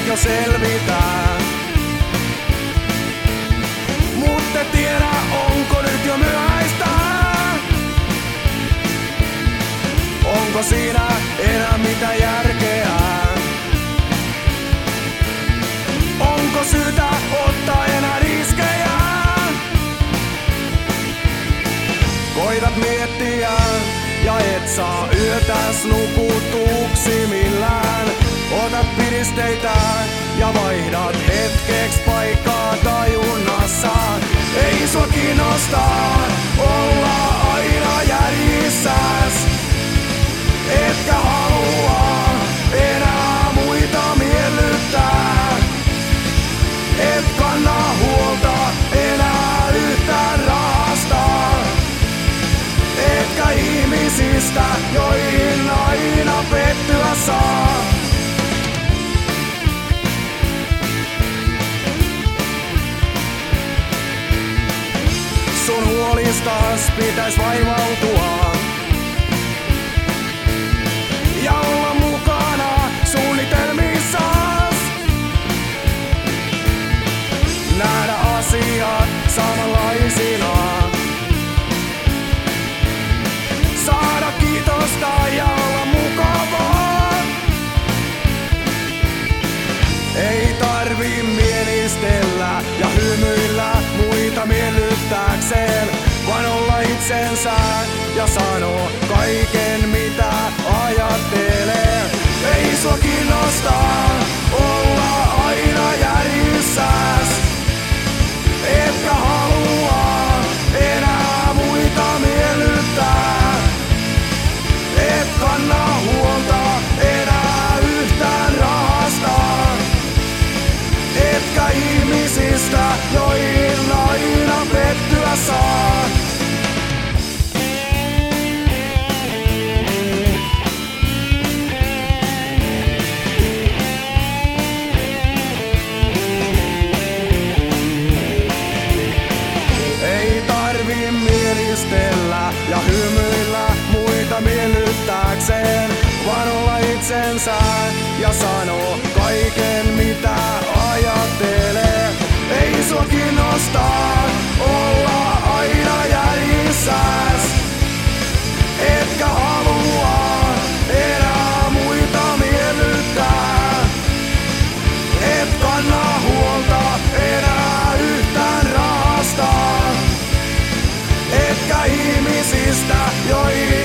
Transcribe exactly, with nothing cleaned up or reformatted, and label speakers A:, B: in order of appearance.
A: jo selvitään. Mut et tiedä, onko nyt jo myöhäistä. Onko siinä enää mitä järkeä? Onko syytä ottaa enää riskejä? Koitat miettiä ja et saa yötäs nukutuksi millään. Otat piristeitä ja vaihdat hetkeksi paikkaa tajunnassa. Ei sua kiinnosta olla aina järjissäs. Etkä halua enää muita miellyttää. Et kanna huolta enää yhtään rahasta. Etkä ihmisistä, joihin aina pettyä saa. Sun huolistas pitäis vaivautua ja olla mukana suunnitelmissas. Nähdä asiat samanlaisina. Saada kiitosta ja olla mukavaa. Ei tarvi mielistellä ja hymyillä muita miellyttääkseen, vaan olla itsensä ja sanoo kaiken mitä ajattelee. Ei sua kiinnosta olla aina järjissäs. Etkä halua enää muita miellyttää. Et kanna huolta enää yhtään rahasta. Etkä ihmisistä, joihin aina pettyä saa. Ei tarvi mielistellä ja hymyillä muita miellyttääkseen, vaan olla itsensä ja sanoo kaiken mitä ajattelee. Ei sua kiinnosta olla aina järjissäs. Etkä halua enää muita miellyttää. Et kanna huolta enää yhtään rahasta. Etkä ihmisistä, joihin